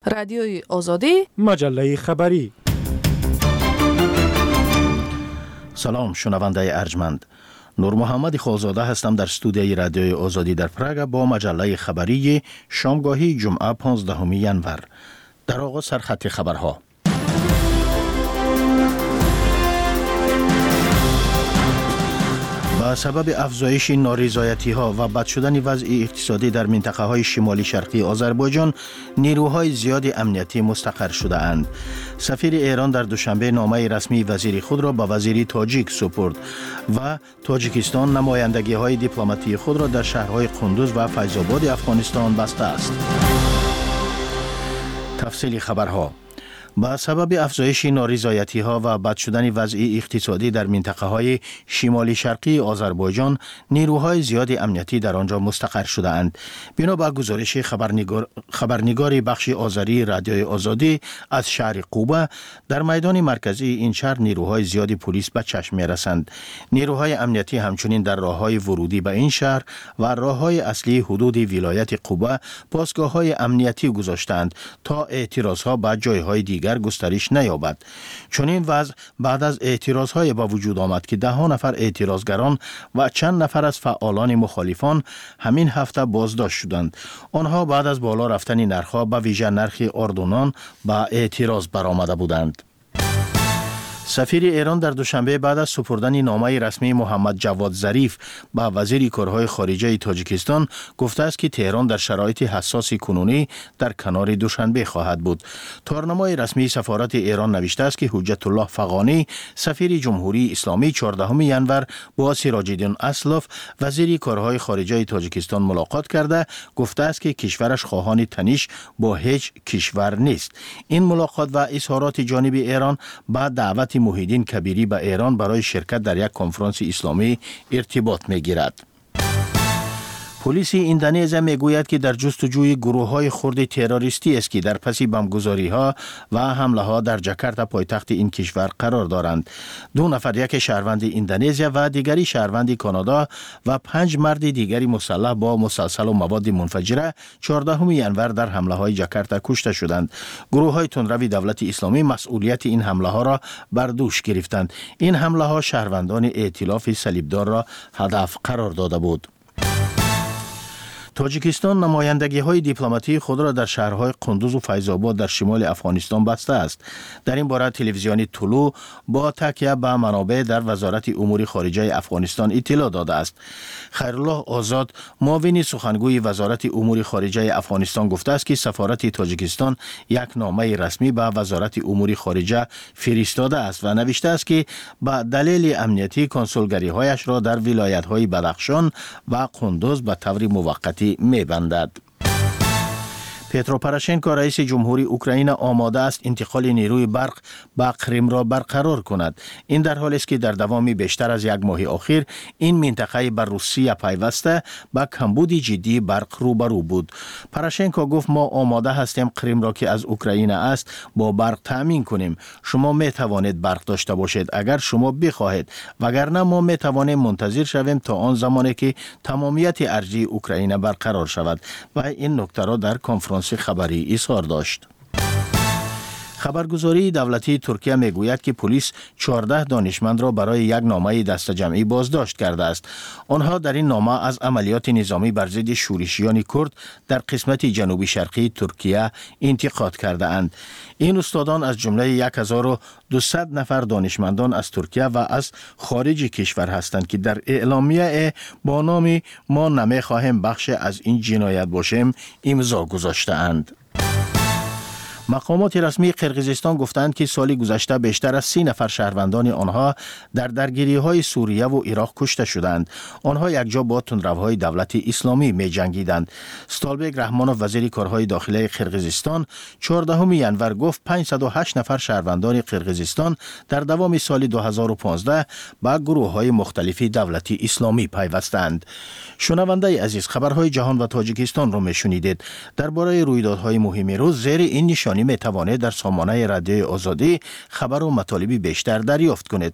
رادیوی آزادی، مجله خبری. سلام شنونده ارجمند. نور محمد خالزاده هستم در استودیوی رادیوی آزادی در پراگ با مجله خبری شامگاهی جمعه 15 ینور. در آغاز سرخط خبرها. با سبب افزایش نارضایتی‌ها و بد شدن وضع اقتصادی در منطقه‌های شمالی شرقی آذربایجان، نیروهای زیاد امنیتی مستقر شده اند. سفیر ایران در دوشنبه نامه رسمی وزیر خود را به وزیر تاجیک سپرد و تاجیکستان نمایندگی‌های دیپلماتی خود را در شهرهای قندوز و فیض‌آباد افغانستان بسته است. تفصیل خبرها. با سبب افزایش نارضایتی‌ها و بد شدن وضع اقتصادی در منطقه‌های شمالی شرقی آذربایجان، نیروهای زیاد امنیتی در آنجا مستقر شده اند. بنا به گزارش خبرنگار بخش آذری رادیوی آزادی از شهر قوبه، در میدان مرکزی این شهر نیروهای زیادی پلیس به چشم می‌رسند. نیروهای امنیتی همچنین در راه‌های ورودی به این شهر و راه‌های اصلی حدود ولایت قوبه پاسگاه‌های امنیتی گذاشتند تا اعتراض‌ها به جای‌های دیگر گسترش نیابد. چون این وضع بعد از اعتراضهای با وجود آمد که 10 نفر اعتراضگران و چند نفر از فعالان مخالفان همین هفته بازداشت شدند. آنها بعد از بالا رفتن نرخ‌ها به ویژه نرخ اردنان با اعتراض برآمده بودند. سفیر ایران در دوشنبه بعد از سپردن نامه رسمی محمد جواد ظریف به وزیر کارهای خارجه تاجیکستان گفته است که تهران در شرایط حساس کنونی در کنار دوشنبه خواهد بود. تارنمای رسمی سفارت ایران نوشته است که حجت الله فغانی سفیر جمهوری اسلامی 14 ینور با سراج الدین اسلف وزیر کارهای خارجه تاجیکستان ملاقات کرده گفته است که کشورش خواهان تنش با هیچ کشور نیست. این ملاقات و اظهارات جانب ایران بعد دعوت موحدین کبیری به ایران برای شرکت در یک کنفرانس اسلامی ارتباط می‌گیرد. پلیس اندونزی میگوید که در جستجوی گروه‌های خرد تروریستی است که در پس بمبگذاری‌ها و حمله‌ها در جاکارتا پایتخت این کشور قرار دارند. 2 نفر، یک شهروند اندونزی و دیگری شهروند کانادا و 5 مرد دیگری مسلح با مسلسل و مواد منفجره 14 ینور در حمله‌های جاکارتا کشته شدند. گروه‌های تندروی دولت اسلامی مسئولیت این حمله‌ها را بر دوش گرفتند. این حمله‌ها شهروندان ائتلاف صلیبدار را هدف قرار داده بود. تاجیکستان نمایندگی‌های دیپلماتی خود را در شهرهای قندوز و فیض‌آباد در شمال افغانستان بسته است. در این باره تلویزیون طلوع با تکیه به منابع در وزارت امور خارجه افغانستان اطلاع داده است. خیرالله آزاد، معاون سخنگوی وزارت امور خارجه افغانستان گفته است که سفارت تاجیکستان یک نامه رسمی به وزارت امور خارجه فرستاده است و نوشته است که به دلیل امنیتی کنسولگری‌هایش را در ولایت‌های بدخشان و قندوز به طور موقتی می‌بندد. پترو پروشنکو رئیس جمهوری اوکراین آماده است انتقال نیروی برق به کریم را برقرار کند. این در حالی است که در دوام بیشتر از 1 ماه اخیر این منطقه بر روسیه پیوسته با کمبود جدی برق روبرو بود. پروشنکو گفت ما آماده هستیم کریم را که از اوکراین است با برق تامین کنیم. شما می توانید برق داشته باشید اگر شما بخواهید، وگرنه ما می توانیم منتظر شویم تا آن زمانی که تمامیت ارضی اوکراین برقرار شود. و این نکته را در کنفرانس خبری اظهار داشت. خبرگزاری دولتی ترکیه میگوید که پلیس 14 دانشمند را برای یک نامه دست جمعی بازداشت کرده است. آنها در این نامه از عملیات نظامی بر ضد شورشیان کرد در قسمت جنوبی شرقی ترکیه انتقاد کرده اند. این استادان از جمله 1200 نفر دانشمندان از ترکیه و از خارج کشور هستند که در اعلامیه با نام ما نمیخواهیم بخش از این جنایت باشیم امضا گذاشته اند. مقامات رسمی قرقیزستان گفتند که سال گذشته بیشتر از 30 نفر شهروندان آنها در درگیری‌های سوریه و عراق کشته شدند. آنها یکجا با تندروهای دولت اسلامی می جنگیدند. ستالبگ رحمانوف وزیر کارهای داخلی قرقیزستان 14 ینور گفت 508 نفر شهروندان قرقیزستان در دوام سال 2015 با گروه‌های مختلف دولت اسلامی پیوستند. شنونده عزیز، خبرهای جهان و تاجیکستان را میشنیدید. درباره رویدادهای مهم روز زیر این نشانی می توانید در سامانه رادیوی آزادی خبر و مطالب بیشتر دریافت کنید.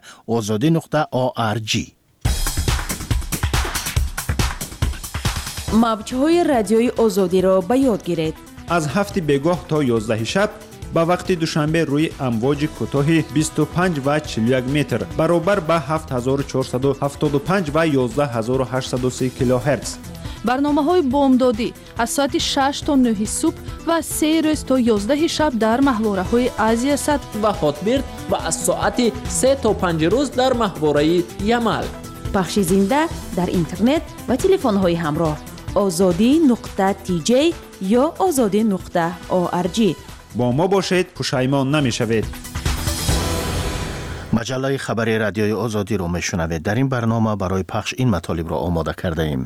www.azadi.org. موج‌های رادیوی آزادی را به یاد گیرید. از 7 بگاه تا 11 شب با وقت دوشنبه روی امواج کوتاه 25 و 41 متر برابر با 7475 و 11830 کیلوهرتز. برنامه‌های بامدادی از ساعت 6 تا 9 صبح و 3 روز تا 11 شب در محوره‌های آسیا صد و هاتبرد و از ساعت 3 تا 5 روز در محوره یمل. پخش زنده در اینترنت و تلفن‌های همراه azadi.tj یا azadi.org. با ما باشید، پشیمان نمی‌شوید. مجله خبری رادیوی آزادی رو میشنوید. در این برنامه برای پخش این مطالب را آماده کرده ایم.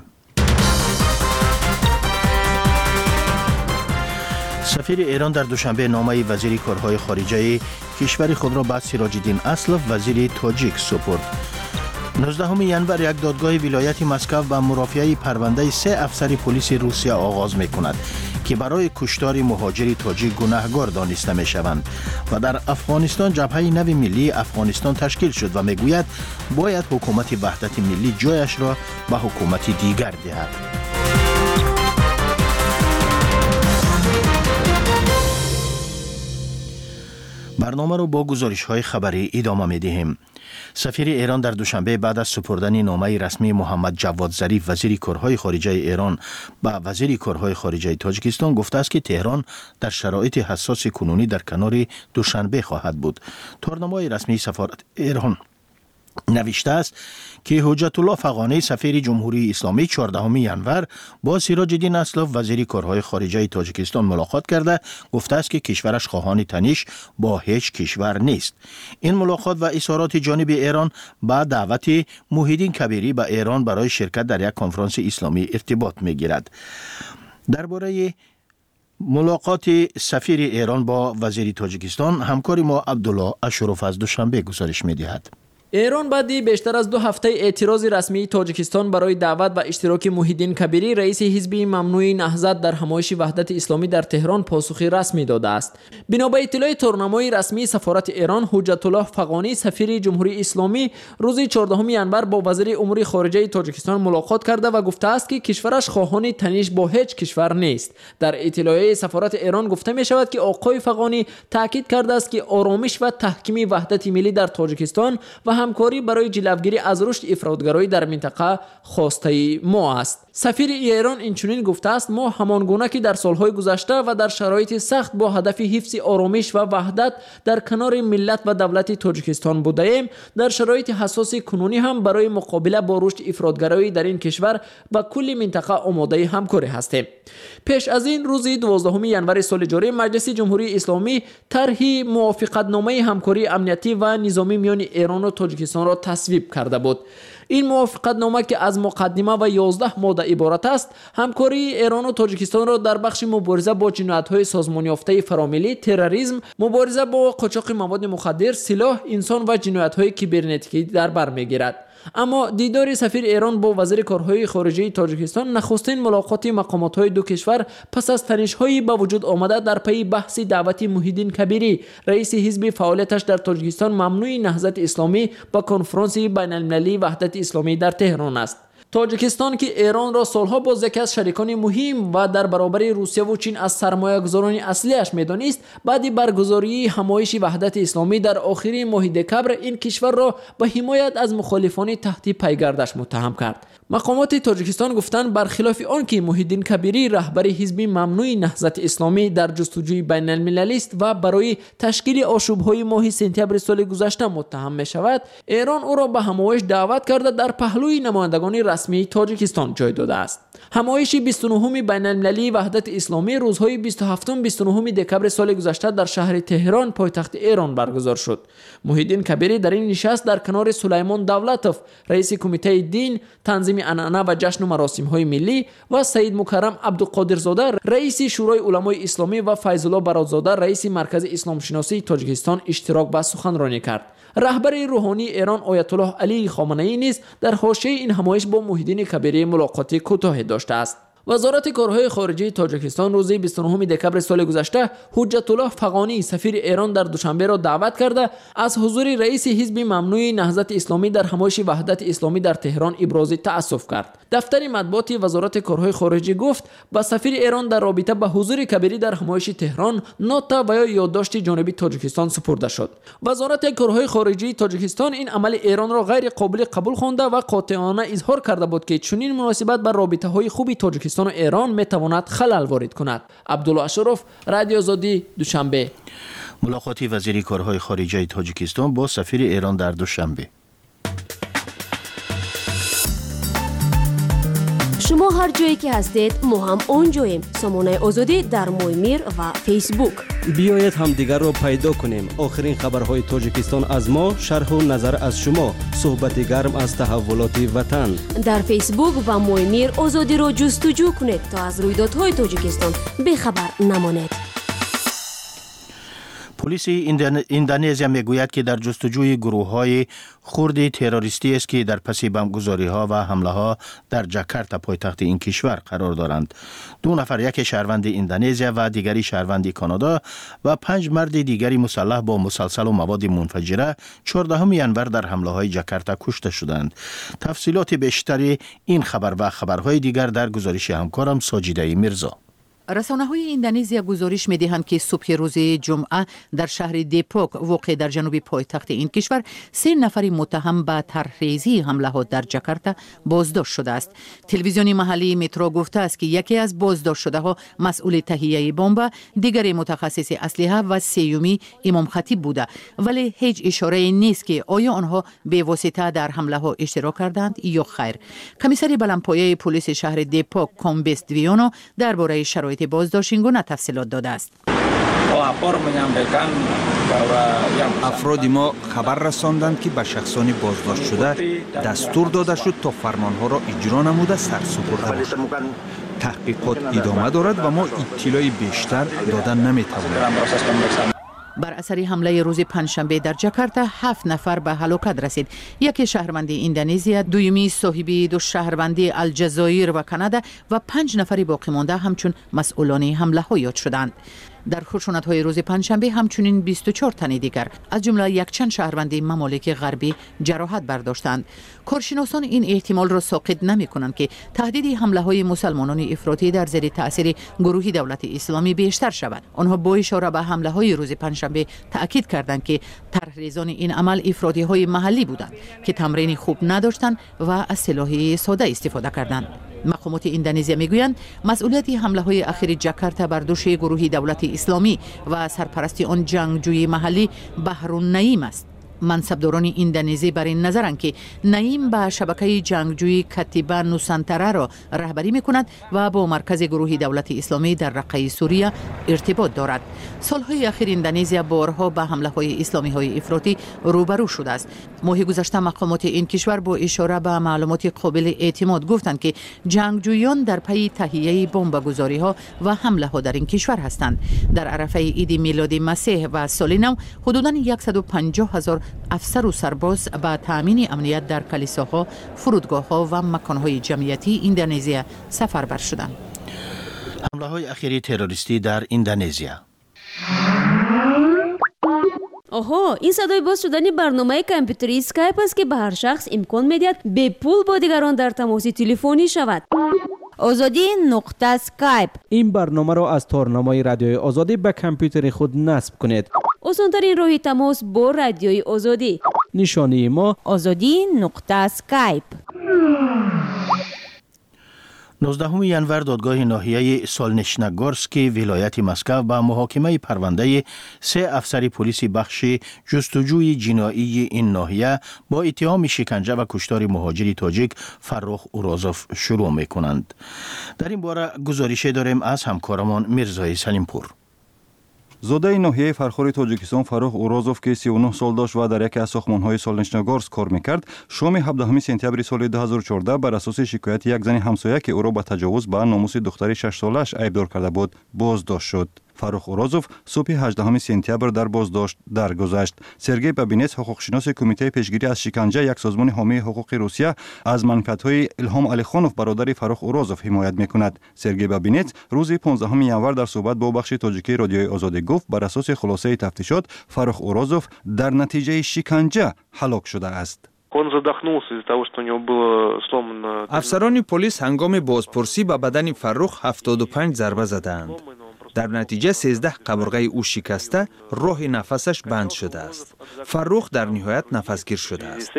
سفیر ایران در دوشنبه نامه وزیر کارهای خارجه کشور خود را به سراج الدین اسلف وزیر تاجیک سپرد. 19 ژانویه یک دادگاه ولایت مسکو به مرافعه پرونده 3 افسر پلیس روسیه آغاز می‌کند که برای کشتار مهاجر تاجیک گناهکار دانسته می‌شوند و در افغانستان جبهه نو ملی افغانستان تشکیل شد و می‌گوید باید حکومت وحدت ملی جایش را به حکومت دیگر دهد. برنامه رو با گزارش‌های خبری ادامه می‌دهیم. سفیر ایران در دوشنبه بعد از سپردن نامه رسمی محمد جواد ظریف وزیر کارهای خارجه ایران به وزیر کارهای خارجه تاجیکستان گفته است که تهران در شرایط حساس کنونی در کنار دوشنبه خواهد بود. تارنامه رسمی سفارت ایران نوشته است که حجت الله فغانی سفیر جمهوری اسلامی 14 ژانویه با سراج الدین اسلف وزیر کارهای خارجه تاجیکستان ملاقات کرده گفته است که کشورش خواهان تنش با هیچ کشور نیست. این ملاقات و اظهارات جانب ایران با دعوت موحدین کبیری به ایران برای شرکت در یک کنفرانس اسلامی ارتباط می‌گیرد. درباره ملاقات سفیر ایران با وزیر تاجیکستان همکار ما عبدالله اشرف از دوشنبه گزارش می‌دهد. ایران بعدی بیشتر از 2 هفته اعتراض رسمی تاجیکستان برای دعوت و اشتراک موحدین کبیری رئیس حزب ممنوع نهضت در همایش وحدت اسلامی در تهران پاسخی رسمی داده است. بنا به اطلاع تارنامه رسمی سفارت ایران، حجت الله فغانی سفیر جمهوری اسلامی روز 14 ژانویه با وزیر امور خارجه تاجیکستان ملاقات کرده و گفته است که کشورش خواهان تنش با هیچ کشور نیست. در اطلاعیه سفارت ایران گفته می شود که آقای فغانی تاکید کرده است که آرامش و تحکیم وحدت ملی در تاجیکستان و همکاری برای جلوگیری از رشد افراطگرایی در منطقه خواسته ما است. سفیر ایران اینچنین گفته است: ما همانگونه که در سالهای گذشته و در شرایط سخت با هدف حفظ آرامش و وحدت در کنار ملت و دولت تاجیکستان بوده ایم، در شرایط حساس کنونی هم برای مقابله با رشد افراطگرایی در این کشور و کل منطقه آماده همکاری هستیم. پیش از این روز 12 ژانویه سال جاری مجلس جمهوری اسلامی طرح موافقتنامه همکاری امنیتی و نظامی میان ایران و تاجیکستان را تصویب کرده بود. این موافقتنامه که از مقدمه و 11 ماده عبارت است، همکاری ایران و تاجیکستان را در بخش مبارزه با جنایت‌های سازمان یافته فراملی، تروریسم، مبارزه با قاچاق مواد مخدر، سلاح، انسان و جنایت‌های کیبرنتیکی در بر می‌گیرد. اما دیدار سفیر ایران با وزیر کارهای خارجه تاجیکستان نخستین ملاقات مقامات‌های دو کشور پس از تنش‌های به وجود آمده در پی بحث دعوت موحدین کبیری رئیس حزب فعالیتش در تاجیکستان ممنوع نهضت اسلامی با کنفرانس بین‌المللی وحدت اسلامی در تهران است. تاجیکستان که ایران را سالها باز یکی از شریکان مهم و در برابر روسیه و چین از سرمایه‌گذاران اصلیش می‌دانست، بعد برگزاری همایش وحدت اسلامی در آخرین ماه دکبر این کشور را به حمایت از مخالفان تحت پیگردش متهم کرد. مقامات تاجیکستان گفتند برخلاف آنکه موحدین کبیری رهبر حزب ممنوع نهضت اسلامی در جستجوی بین المللی است و برای تشکیل آشوب‌های ماه سپتامبر سال گذشته متهم می‌شود، ایران او را به همایش دعوت کرده در پهلوی نمایندگان رسمی تاجیکستان جای داده است. همایش 29 بین المللی وحدت اسلامی روزهای 27 و 29 دکبر سال گذشته در شهر تهران پایتخت ایران برگزار شد. موحدین کبیری در این نشست در کنار سلیمان دولتوف رئیس کمیته دین، تنظیم عنعنه و جشن و مراسم‌های ملی و سید مکرم عبدالقادرزاده رئیس شورای علمای اسلامی و فیض الله برادزاده رئیس مرکز اسلام شناسی تاجیکستان اشتراک به سخنرانی کرد. رهبر روحانی ایران آیت الله علی خامنه‌ای نیز در حاشیه این همایش با موحدین کبیری ملاقات کوتاهی داشته است. وزارت کارهای خارجه تاجیکستان روز 29 دکبر سال گذشته حجت الله فغانی سفیر ایران در دوشنبه را دعوت کرده از حضور رئیس حزب ممنوع نهضت اسلامی در همایش وحدت اسلامی در تهران ابراز تأسف کرد. دفتر مطبوعاتی وزارت کارهای خارجه گفت با سفیر ایران در رابطه با حضور کبیری در همایش تهران نوتا و یا یادداشت جانبی تاجیکستان سپرده شد. وزارت کارهای خارجه تاجیکستان این عمل ایران را غیر قابل قبول خوانده و قاطعانه اظهار کرده بود که چنین مناسبت بر رابطه های خوبی تاجیکستان و ایران میتواند خلل وارد کند. عبدالله اشرف، رادیو آزادی، دوشنبه. ملاقات وزیر کارهای خارجه تاجیکستان با سفیر ایران در دوشنبه. شما هر جایی که هستید ما هم اونجاییم. سامانه آزادی در مویمیر و فیسبوک. بیایید همدیگر را پیدا کنیم. آخرین خبرهای تاجیکستان از ما، شرح و نظر از شما، صحبت گرم از تحولات وطن. در فیسبوک و مویمیر آزادی را جستجو کنید تا از رویدادهای تاجیکستان بخبر نمانید. پلیس اندونزیا میگوید که در جستجوی گروه‌های خردی تروریستی است که در پس بمبگذاری‌ها و حمله‌ها در جاکارتا پایتخت این کشور قرار دارند. 2 نفر، یک شهروند اندونزیا و دیگری شهروند کانادا و 5 مرد دیگری مسلح با مسلسل و مواد منفجره 14 ینور در حمله‌های جاکارتا کشته شدند. تفصیلات بیشتری این خبر و خبرهای دیگر در گزارش همکارم ساجیده میرزا. رسانه‌های اندونزیا گزارش می‌دهند که صبح روز جمعه در شهر دیپوک واقع در جنوب پایتخت این کشور 3 نفر متهم به طرح‌ریزی حمله‌ها در جاکارتا بازداشت شده است. تلویزیون محلی مترو گفته است که یکی از بازداشت شده‌ها مسئول تهیه بمب، دیگری متخصص اسلحه و سومی امام خطیب بوده، ولی هیچ اشاره‌ای نیست که آیا آنها به واسطه در حمله‌ها اشتراک کردند یا خیر. کمیسر بلندپایه پلیس شهر دیپوک کامبس دیویانو درباره شرایط بازداشت این گونه تفصیلات داده است. افراد ما خبر رساندند که به شخصان بازداشت شده دستور داده شد تا فرمانها را اجرا نموده سرسپرده باشند. تحقیقات ادامه دارد و ما اطلاعی بیشتر دادن نمیتوانیم. بر اثر حمله روز پنجشنبه در جاکارتا 7 نفر به هلاکت رسید. یکی شهروند اندونزیا، دومی صاحبی 2 شهروندی الجزایر و کانادا و 5 نفر باقی مانده همچون مسئولان حمله ها یاد شدند. در خشونت‌های روز پنجشنبه همچنین 24 تن دیگر از جمله یک چند شهروند ممالک غربی جراحت برداشتند. کارشناسان این احتمال را ساقط نمی‌کنند که تهدید حمله‌های مسلمانان افراطی در زیر تأثیر گروه دولت اسلامی بیشتر شود. آنها با اشاره به حمله‌های روز پنجشنبه تأکید کردند که طرحریزان این عمل افراطی‌های محلی بودند که تمرین خوب نداشتند و از سلاح ساده استفاده کردند. مقامات اندونزیا میگویند مسئولیت حمله‌های اخیر جاکارتا بر دوش گروه دولت اسلامی و سرپرستی آن جنگجوی محلی بحرالنعیم است. منصبداران اندونزی بر این نظرند که نعیم به شبکه جنگجوی کتیبه نوسانتره را رهبری می‌کند و با مرکز گروه دولت اسلامی در رقه سوریه ارتباط دارد. سالهای اخیر اندونزیا بارها به حمله‌های اسلامی‌های افراطی روبرو شده است. ماه گذشته مقامات این کشور با اشاره به معلومات قابل اعتماد گفتند که جنگجویان در پی تهیه بمبگذاری‌ها و حمله‌ها در این کشور هستند. در عرفه عید میلاد مسیح و سال نو حدوداً 150,000 افسر و سرباز با تامین امنیت در کلیساها، فرودگاه‌ها و مکان‌های جمعیتی اندونزیا سفربر شدند. حمله‌های اخیری تروریستی در اندونزیا. آها، این صدای باز شدن برنامه کامپیوتری اسکایپ است که به هر شخص امکان می‌دهد به پول با دیگران در تماس تلفنی شود. azadi.skype. این برنامه را از تارنمای رادیوی آزادی به کامپیوتر خود نصب کنید. آسان‌ترین راه تماس با رادیوی آزادی. نشانی ما azadi.skype. 19 ینور دادگاه ناحیه سولنشنگورسکی ولایت مسکو به محاکمه پرونده 3 افسر پلیس بخش جستجوی جنایی این ناحیه با اتهام شکنجه و کشتار مهاجر تاجیک فرخ اورازوف شروع می‌کنند. در این باره گزارش داریم از همکارمان میرزای سلیمپور. زاده ناحیه فرخور تاجیکستان فرخ اورازوف که 39 سال داشت و در یکی از ساختمان‌های سولنشنگورسک کار می‌کرد، شام 17 سپتامبر سال 2014 بر اساس شکایت یک زن همسایه که او را به تجاوز به ناموس دختری 6 سالش ایبدار کرده بود، بازداشت شد. فاروق اورازوف صبح 18 سپتامبر در بازداشت درگذشت. سرگئی بابینتس حقوقشناس کمیته پیشگیری از شکنجه، یک سازمان حامی حقوق روسیه، از منفعت‌های الهام علیخانوف برادر فاروق اورازوف حمایت می‌کند. سرگئی بابینتس روز 15 ینور در صحبت با بخش تاجیکی رادیوی آزادی گفت بر اساس خلاصه تفتیشات فاروق اورازوف در نتیجه شکنجه هلاک شده است. افسران پلیس هنگام بازپرسی به بدن فاروق 75 ضربه زدند. در نتیجه 13 قبرغه او شکسته، راه نفسش بند شده است. فاروق در نهایت نفسگیر شده است.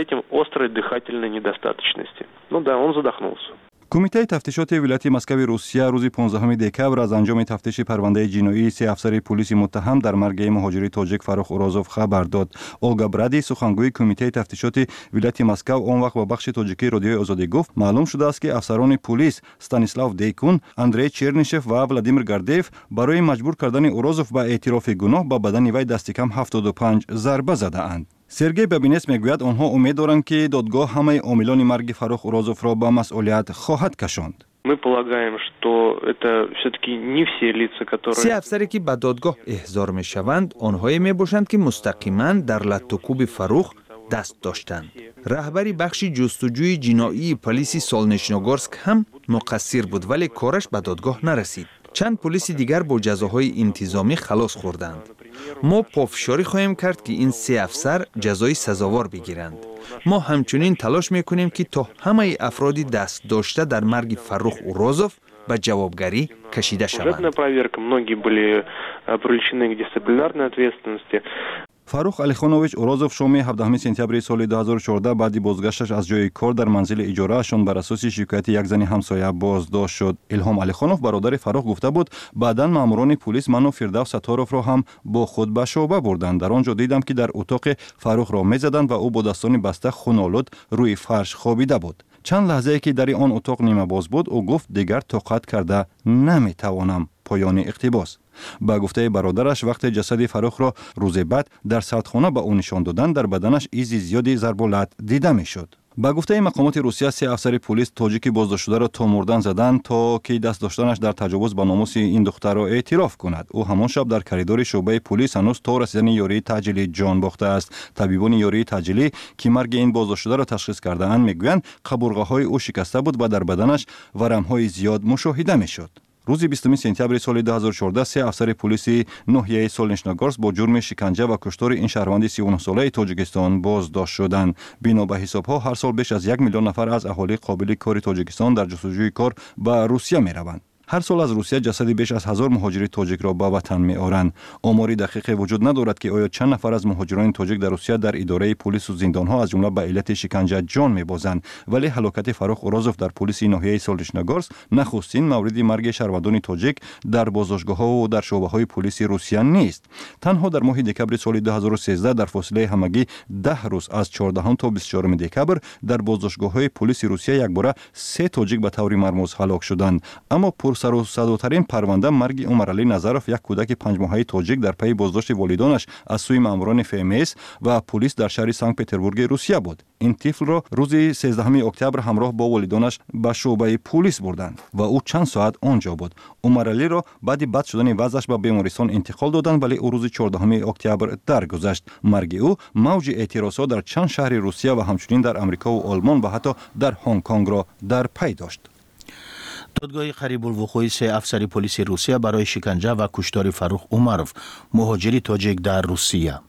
کمیته تفتیشات ولایت مسکو روسیه روز 15 دکبر از انجام تفتیش پرونده جنایی 3 افسر پلیس متهم در مرگ مهاجر تاجیک فاروق اورازوف خبر داد. اولگا برادی سخنگوی کمیته تفتیشات ولایت مسکو آن وقت با بخش تاجیکی رادیوی آزادی گفت معلوم شده است که افسران پلیس استانیسلاو دیکون، اندری چرنیشف و ولادیمیر گاردیف برای مجبور کردن اورازوف به اعتراف گناه به بدن وی دست کم 75 ضربه زده اند. سرگئی بابینتس میگوید آنها امید دارند که دادگاه همه عاملان مرگ فاروق اورازوف را به مسئولیت خواهد کشاند. سه افسری که به دادگاه احضار می شوند آنهایی می باشند که مستقیما در لطوکوب فاروق دست داشتند. رهبری بخش جستجوی جنایی پلیس سولنیچنوگورسک هم مقصر بود ولی کارش به دادگاه نرسید. چند پلیس دیگر با جزاهای انتظامی خلاص خوردند. ما پافشاری خواهیم کرد که این 3 افسر جزای سزاوار بگیرند. ما همچنین تلاش میکنیم که تا همه افرادی دست داشته در مرگ فاروق اورازوف به جوابگری کشیده شوند. فاروق علیخانوویچ اورازوف شام 17 سپتامبر سال 2014 بعد بازگشتش از جای کار در منزل اجاره‌شان بر اساس شکایت یک زن همسایه بازداشت شد. الهام علیخانوف برادر فاروق گفته بود بعداً ماموران پلیس منو فردوس ستاروف را هم با خود به شعبه بردند. در آنجا دیدم که در اتاق فاروق را می‌زدند و او با دستان بسته خون‌آلود روی فرش خوابیده بود. چند لحظه که در آن اتاق نیمه باز بود او گفت دیگر طاقت کرده نمیتوانم. پایان اقتباس. با گفته برادرش وقتی جسد فاروق را روز بعد در سردخانه به او نشان دادند در بدنش ایزی زیادی ضرب و لط دیده میشد. با گفته مقامات روسیه 3 افسر پلیس تاجیکی بازداشت شده را تا مردن زدند تا که دست داشتنش در تجاوز به ناموس این دختر را اعتراف کند. او همان شب در کریدور شعبه پلیس هنوز تا رسیدن یاری تعجیلی جان باخته است. طبیبان یاری تعجیلی که مرگ این بازداشت شده را تشخیص کرده اند میگویند قبرغه‌های او شکسته بود و در بدنش ورم‌های زیاد مشاهده میشد. روز 20 سپتامبر سال 2014 3 افسر پلیس ناحیه سولنیچنوگورسک با جرم شکنجه و کشتار این شهروند 39 ساله تاجیکستان بازداشت شدند. بنا به حساب‌ها هر سال بیش از 1 میلیون نفر از اهالی قابل کار تاجیکستان در جستجوی کار به روسیه می‌روند. هر سال از روسیه جسد بیش از 1000 مهاجر تاجیک را به وطن می‌آورند. آماری دقیق وجود ندارد که آیا چند نفر از مهاجران تاجیک در روسیه در اداره پلیس و زندان‌ها از جمله به علت شکنجه جان می‌بازند. ولی هلاکت فاروق اورازوف در پلیس ناحیه سولنیچنوگورسک نخستین مورد مرگ شهروندان تاجیک در بازداشتگاه‌ها و در شعبه‌های پلیس روسیه نیست. تنها در ماه دکبر سال 2013 در فاصله همگی 10 روز از 14 تا 24 دکبر در بازداشتگاه‌های پلیس روسیه یکباره 3 تاجیک به طور مرموز هلاک شدند. اما سر و صداترین پرونده مرگ عمرعلی نظرف یک کودک 5 ماهه تاجیک در پی بازداشت والدانش از سوی ماموران FMS و پلیس در شهر سنت پتربورگ روسیه بود. این طفل را روز 13 اکتبر همراه با والدانش به شعبه پلیس بردند و او چند ساعت آنجا بود. عمرعلی را بعد بد شدن وضعش به بیمارستان انتقال دادند ولی او روز 14 اکتبر درگذشت. مرگ او موج اعتراضات در چند شهر روسیه و همچنین در آمریکا و آلمان و حتی در هنگ کنگ را در پی داشت. دادگاه قریب الوقوع 3 افسر پلیس روسیه برای شکنجه و کشتار فاروق عمروف مهاجر تاجیک در روسیه.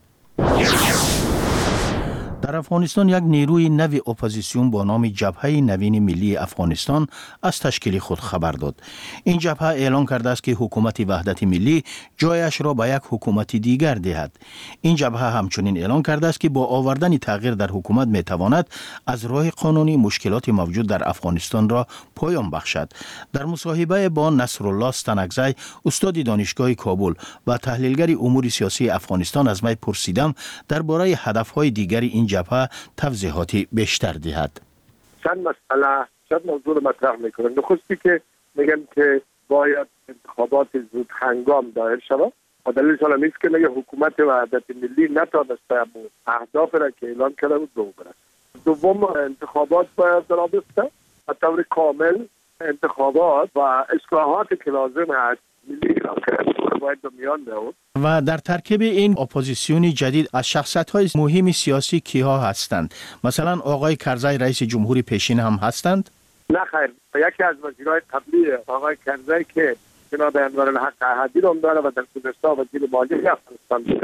در افغانستان یک نیروی نوی اپوزیسیون با نام جبهه نوین ملی افغانستان از تشکیل خود خبر داد. این جبهه اعلان کرده است که حکومت وحدت ملی جایش را به یک حکومت دیگر دهد. این جبهه همچنین اعلان کرده است که با آوردن تغییر در حکومت می تواند از راه قانونی مشکلات موجود در افغانستان را پایان بخشد. در مصاحبه با نصرالله استنگزی استاد دانشگاه کابل و تحلیلگر امور سیاسی افغانستان از می پرسیدم درباره هدفهای دیگر این جبهه توضیحاتی بیشتر دهد. چند مسئله چند موضوع رو مطرح میکنن. نخستی که میگن که باید انتخابات زود هنگام دایر شود و دلیلش هم است که میگه حکومت وحدت ملی نتوانسته اهداف را که اعلان کرده بود به او برسد. دوم انتخابات باید راه بیفته به طور کامل انتخابات و اصلاحاتی که لازم است ملی باید به میان بیاورد. و در ترکیب این اپوزیسیون جدید از شخصیت‌های مهم سیاسی کیها هستند؟ مثلا آقای کرزی رئیس جمهوری پیشین هم هستند؟ نه خیر، یکی از وزیرای قبلی آقای کرزی که جناب انورالحق احدی رو داره و در گذشته وزیر مالیه افغانستان بوده،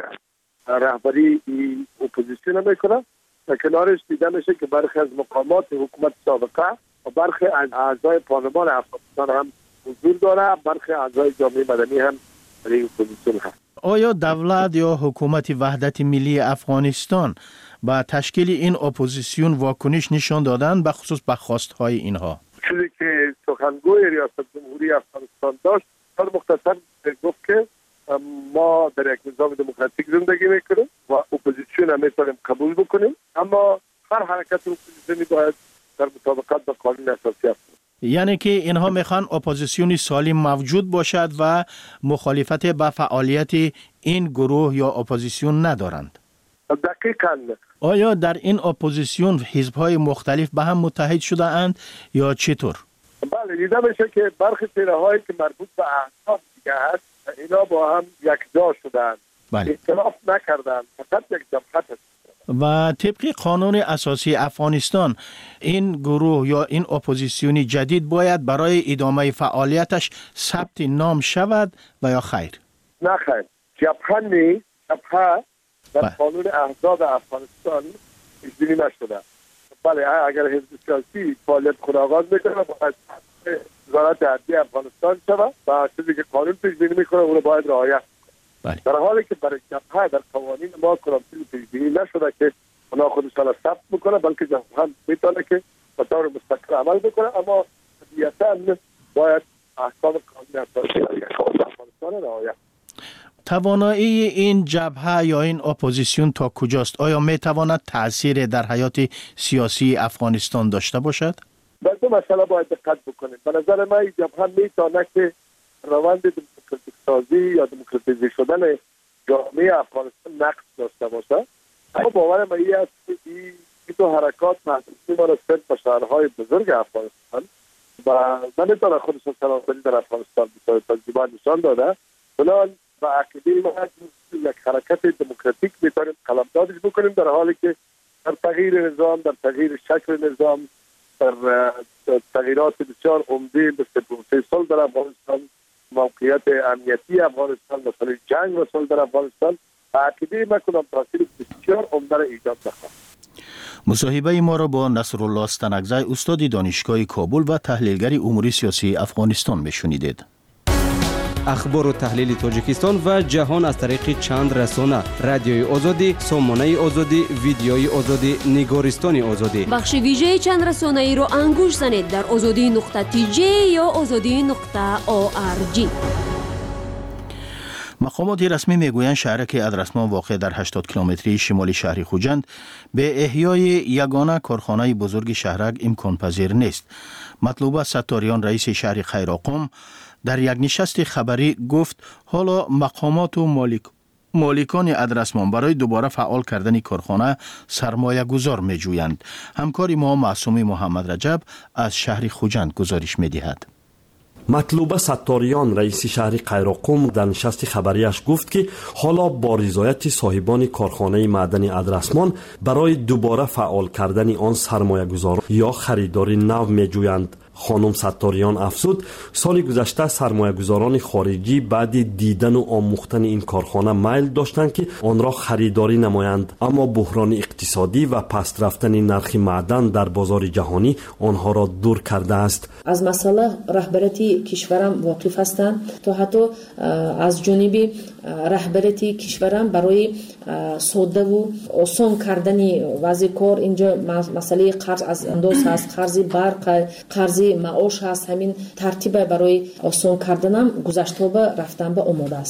رهبری این اپوزیسیون میکنه و کنارش دیده میشه که برخی از مقامات حکومت سابقه و برخی از اعضای پارلمان افغانستان هم حضور داره، برخی اعضای جامعه مدنی هم در این اپوزیسیون هست. آیا دولت یا حکومت وحدت ملی افغانستان با تشکیل این اپوزیسیون واکنش نشان دادن به خصوص به خواستهای اینها؟ چیزی که سخنگوی ریاست جمهوری افغانستان داشت در مختصر گفت که ما در یک نظام دموکراتیک زندگی میکنیم و اپوزیسیون هم میتونیم قبول بکنیم، اما هر حرکت اپوزیسیونی باید در مطابقت با قانون اساسی است. یعنی که اینها میخوان اپوزیسیونی سالم موجود باشد و مخالفت با فعالیت این گروه یا اپوزیسیون ندارند. دقیقاً. آیا در این اپوزیسیون حزب‌های مختلف به هم متحد شده اند یا چطور؟ بله، دیده میشه که برخی چهره‌هایی که مربوط به احزاب دیگه هست اینا با هم یکجا شدند. بله. اختلاف نکردند، فقط یک جماعت هست. و طبق قانون اساسی افغانستان این گروه یا این اپوزیسیونی جدید باید برای ادامه فعالیتش ثبت نام شود و یا خیر؟ نه خیر، جبهه در قانون احزاب افغانستان پیش‌بینی نشده. بله، اگر حزب سیاسی فعالیت خود آغاز میکنه باید وزارت عدلیه افغانستان شود و چیزی که قانون پیش‌بینی میکنه اون رو باید رعایت کنه. در حالی که برای جبهه در قوانین ما چیزی پیش‌بینی نشده که اونا خودشان را ثبت میکنه، بلکه جبهه میتونه که به طور مستقل عمل بکنه، اما طبیعتاً باید احکام قانون اساسی افغانستان رعایت. توانایی این جبهه یا این اپوزیسیون تا کجاست؟ آیا میتواند تأثیر در حیات سیاسی افغانستان داشته باشد؟ به دو مسئله باید دقت بکنیم. به نظر من این جبهه میتونه که روند دموکراتیک سازی یا دموکراتیزه شدن جامعه افغانستان نقص داشته باشه، اما باور من این است که این دو حرکات محدودی ما را صرف به شهرهای بزرگ افغانستان و نمیتونه خودش سلامتی در افغانستان بسیار تجربه نشان داده. بنابراین با عقیده ما یک حرکت دموکراتیک میتونیم قلمدادش بکنیم، در حالی که در تغییر نظام، در تغییر شکل نظام، در تغییرات بسیار عمده مثل پروسه صلح در افغانستان، موقعیت امنیتی افغانستان، مثلا جنگ و صلح در افغانستان، عقیده ما کنم تاثیر بسیار عمده را ایجاد نخواهد. مصاحبه ما را با نصرالله استنگزی استاد دانشگاه کابل و تحلیلگر امور سیاسی افغانستان میشنیدید. اخبار و تحلیل تاجیکستان و جهان از طریق چند رسانه: رادیوی آزادی، سامانه آزادی، ویدیوی آزادی، نگارستان آزادی. بخش ویژه چند رسانه ای رو انگوش زنید در azadi.tj یا azadi.org. مقامات رسمی میگویند شهرک ادرسمان واقع در 80 کیلومتری شمالی شهر خوجند به احیای یگانه کارخانه بزرگ شهرک امکان پذیر نیست. مطلوبه ستاریان رئیس شهر خیراقوم در یک نشست خبری گفت حالا مقامات و مالکان ادرسمان برای دوباره فعال کردن کارخانه سرمایه گذار می جویند. همکار ما معصومی محمد رجب از شهر خوجند گزارش می دهد. مطلوبه ستاریان رئیس شهر قیراقوم در نشست خبریش گفت که حالا با رضایت صاحبان کارخانه معدنی ادرسمان برای دوباره فعال کردن آن سرمایه گذار یا خریداری نو می جویند. خانم ستاریان افزود سال گذشته سرمایه گذاران خارجی بعد دیدن و آموختن این کارخانه میل داشتند که آن را خریداری نمایند، اما بحران اقتصادی و پست رفتن نرخ معدن در بازار جهانی آنها را دور کرده است. از مسئله رهبرتی کشورم واقف هستند تا حتی از جانب رهبرتی کشورم برای ساده و آسان کردن وضع کار اینجا مسئله قرض از انداز هست، قرض برق، قرض معاش هست، همین ترتیب برای آسان کردنم گذشته به رفتن به آماده است.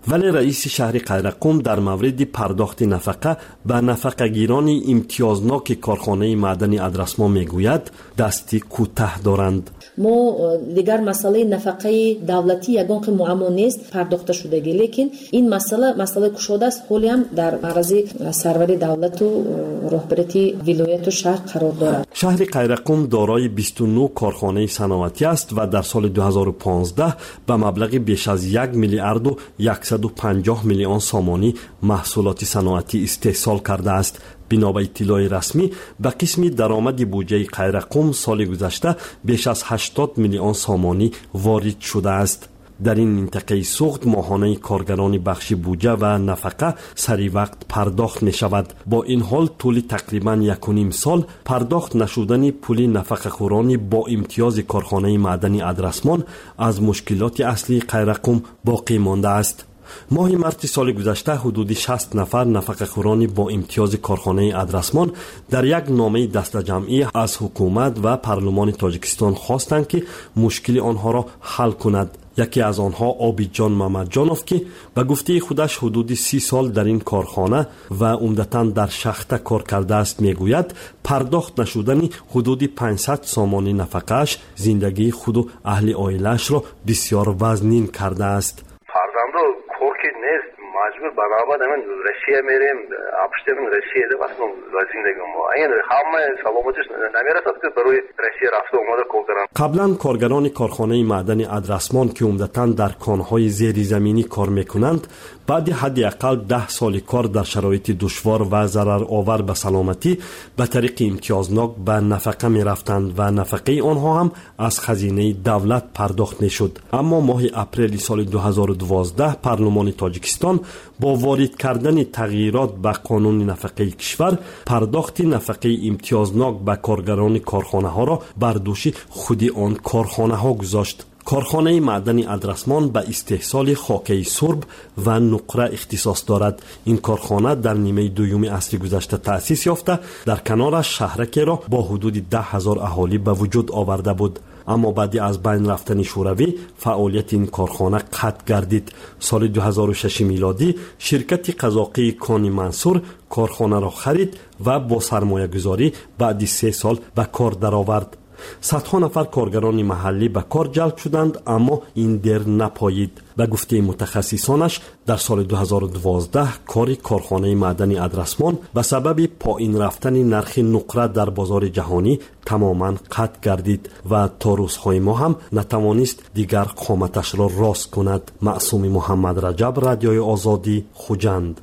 ولی رئیس شهر قیرقوم در مورد پرداخت نفقه به نفقه‌گیران امتیازناک کارخانه معدنی ادرسمان میگوید دستی کوتاه دارند. ما دیگر مسئله نفقه دولتی یگان که معما نیست پرداخته شدگی، لیکن این مسئله کشاده است، حالی هم در معرض سروری دولت و رهبری ولایت و شهر قرار دارد. شهر قیرقوم دارای 29 کارخانه صنعتی است و در سال 2015 به مبلغ بیش از 1 میلیارد و 150 میلیون سامانی محصولات صنعتی استحصال کرده است. بنا به اطلاع رسمی به قسم درآمد بودجه قیرقوم سال گذشته بیش از 80 میلیون سامانی وارد شده است. در این منطقه سوخت ماهانه کارگران بخش بودجه و نفقه سری وقت پرداخت می شود. با این حال طول تقریبا 1.5 سال پرداخت نشدن پول نفقه خوران با امتیاز کارخانه معدنی ادرسمان از مشکلات اصلی قیرقوم باقی مانده است. ماه مارس سال گذشته حدود 60 نفر نفقه خوران با امتیاز کارخانه ادرسمان در یک نامه دسته‌جمعی از حکومت و پارلمان تاجیکستان خواستند که مشکل آنها را حل کند. یکی از آنها عابدجان محمدجانوف که به گفته خودش حدود 30 سال در این کارخانه و عمدتاً در شخته کار کرده است میگوید پرداخت نشدن حدود 500 سامانی نفقه‌اش زندگی خود و اهل عائله‌اش را بسیار وزنین کرده است. نیست مجبور بنابرای من روسیه میریم ابشتم روسیه ده واسه زندگی ما این همه سلامتش نمیرسد که برای روسیه رفته اومده کار کنن. قبلا کارگران کارخانه معدنی ادرسمان که عمدتاً در کانهای زیرزمینی کار میکنند بعد حداقل 10 سال کار در شرایط دشوار و ضرر آور به سلامتی به طریق امتیازناک به نفقه می رفتند و نفقه آنها هم از خزینه دولت پرداخت می شد. اما ماه اپریل سال 2012 پارلمان تاجیکستان با وارد کردن تغییرات به قانون نفقه کشور پرداخت نفقه امتیازناک به کارگران کارخانه ها را بر دوش خود آن کارخانه ها گذاشت. کارخانه معدنی ادرسمان به استحصال خاکه سرب و نقره اختصاص دارد. این کارخانه در نیمه دوم عصر گذشته تأسیس یافته در کنارش شهرکی را با حدود 10,000 اهالی به وجود آورده بود. اما بعد از بین رفتن شوروی فعالیت این کارخانه قطع گردید. سال 2006 میلادی شرکت قزاقی کانی منصور کارخانه را خرید و با سرمایه گذاری بعد 3 سال به کار درآورد. صدها نفر کارگران محلی به کار جلب شدند اما این در نپایید. به گفته متخصصانش در سال 2012 کار کارخانه معدنی ادرسمان به سبب پایین رفتن نرخ نقره در بازار جهانی تماما قطع گردید و تا روزهای ما هم نتوانست دیگر قامتش را راست کند. معصوم محمد رجب، رادیوی آزادی، خوجند.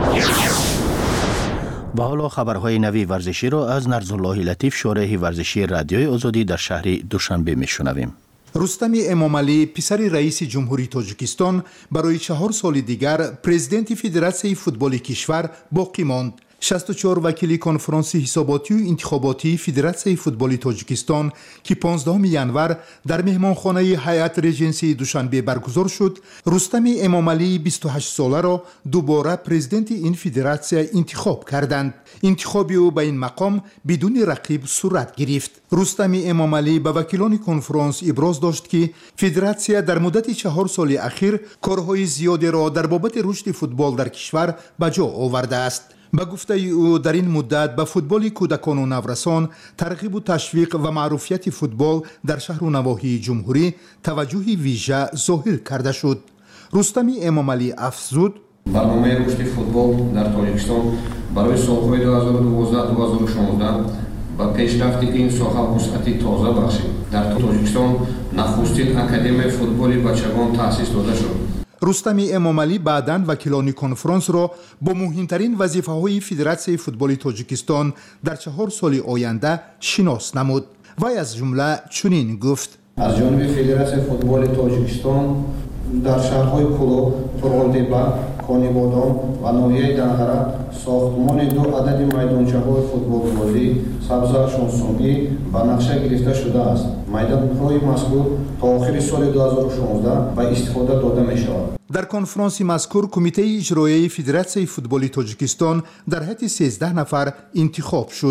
و حالا خبرهای نوی ورزشی را از نرزالله لطیف، شارح ورزشی رادیوی آزادی در شهر دوشنبه میشنویم. رستم امامعلی پسر رئیس جمهوری تاجیکستان برای 4 سال دیگر پرزیدنت فدراسیون فوتبال کشور باقی ماند. 64 وکیل کنفرانس حساباتی و انتخاباتی فدراسیون فوتبال تاجیکستان که 15 ینور در مهمانخانه هیئت رژنسی دوشنبه برگزار شد، رستم امامعلی 28 ساله را دوباره پرزیدنت این فدراسیون انتخاب کردند. انتخاب او به این مقام بدون رقیب صورت گرفت. رستم امامعلی به وکیلان کنفرانس ابراز داشت که فدراسیون در مدت 4 سال اخیر کارهای زیادی را در بابت رشد فوتبال در کشور به جا آورده است. به گفته او در این مدت به فوتبال کودکان و نورسان ترغیب و تشویق و معروفیت فوتبال در شهر و نواحی جمهوری توجه ویژه ظاهر کرده شد. رستم امامعلی افزود: برنامه رشد فوتبال در تاجیکستان برای سالهای 2012-2016 با پیشرفت این ساحه وسعت تازه بخشید. در تاجیکستان نخستین اکادمی فوتبال بچگان تأسیس داده شد. رستم امامعلی بعداً وکیلان کنفرانس را با مهمترین وظیفه‌های فدراسیون فوتبال تاجیکستان در 4 سال آینده شناس نمود. وی از جمله چنین گفت: از جانب فدراسیون فوتبال تاجیکستان در شهرهای کلو، ترغلدیبا، کانیبادام و ناحیه دنغره ساختمان 2 عدد میدانچه‌های فوتبال بازی سبزه شانسونی به نقشه گرفته شده است. میدانهای مذکور تا آخر سال 2016 به استفاده داده می شود. در کنفرانس مذکور کمیته اجرایی فدراسیون فوتبال تاجیکستان در حیث 13 نفر انتخاب شد.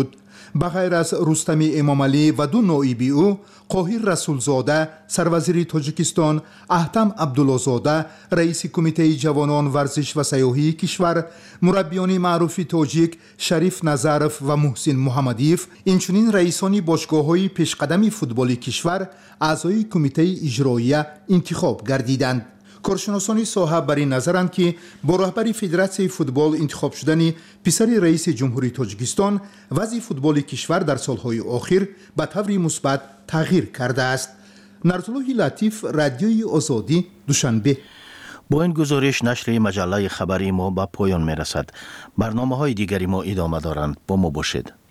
به غیر از رستمی امامعلی و دو نایبی او، قاهر رسولزاده سروزیر تاجیکستان، احتم عبدالله‌زاده رئیس کمیته جوانان ورزش و سیاحی کشور، مربیان معروف تاجیک شریف نظرف و محسن محمدیف، اینچنین رئیسان باشگاه‌های پیشقدم فوتبال کشور اعضای کمیته اجرایی انتخاب گردیدند. کارشناسان ساحه بر این نظرند که با رهبری فدراسیون فوتبال انتخاب شدن پسر رئیس جمهوری تاجیکستان، وضع فوتبال کشور در سالهای اخیر به طور مثبت تغییر کرده است. نرزالله لطیف، رادیوی آزادی، دوشنبه. با این گزارش نشر مجله خبری ما به پایان می رسد. برنامه های دیگری ما ادامه دارند. با ما باشید.